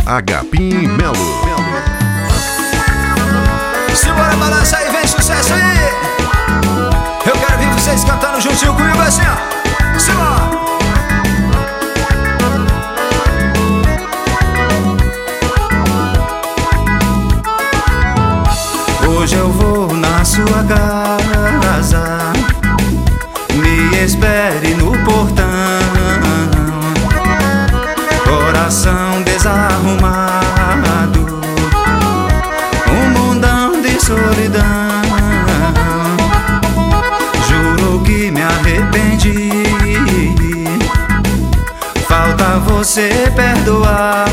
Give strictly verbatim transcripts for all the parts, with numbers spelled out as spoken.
Agapim Melo. Simbora, balança aí, vem sucesso aí. Eu quero ver vocês cantando juntinho comigo assim, ó. Simbora. Hoje eu vou na sua casa, me espere no portão. Coração desarrumado, um mundão de solidão. Juro que me arrependi, falta você perdoar.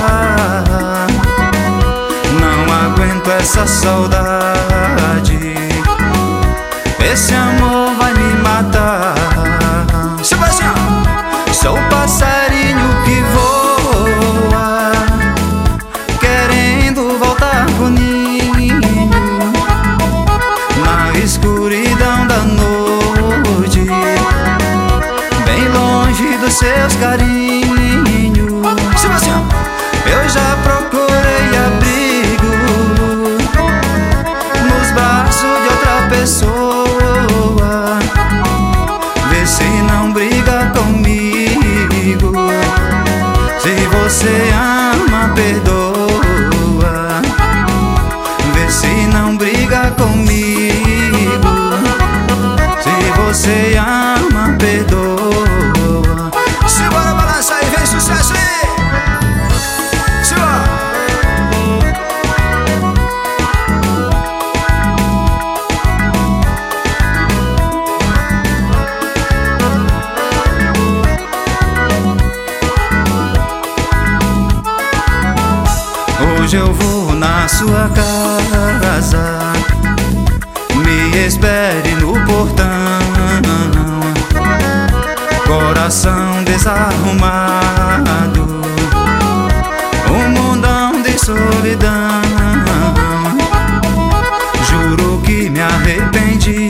Não aguento essa saudade, esse amor vai me matar. Sebastião, sou o passarinho que voa, querendo voltar pro ninho, na escuridão da noite, bem longe dos seus carinhos. Sebastião, eu já procurei abrigo nos braços de outra pessoa. Vê se não briga comigo, se você ama, perdoa. Vê se não briga comigo, se você ama, perdoa. Simbora, balança aí, vem sucesso aí. Hoje eu vou na sua casa, me espere no portão. Coração desarrumado, um mundão de solidão. Juro que me arrependi,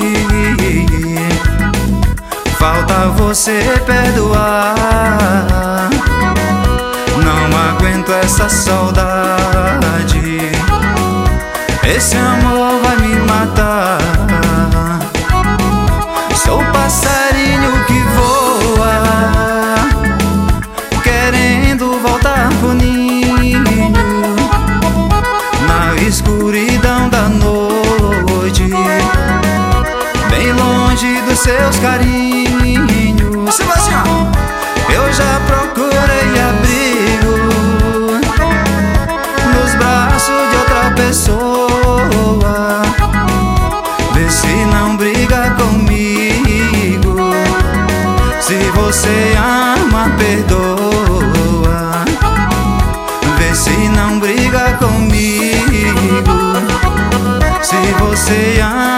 falta você perdoar. Não aguento essa saudade, esse amor vai me matar. Sou o passarinho que voa, querendo voltar pro ninho, na escuridão da noite, bem longe dos seus carinhos. Sebastião, eu já procurei abrigo nos braços de outra pessoa. Vê se não briga comigo, se você ama, perdoa. Vê se não briga comigo, se você ama.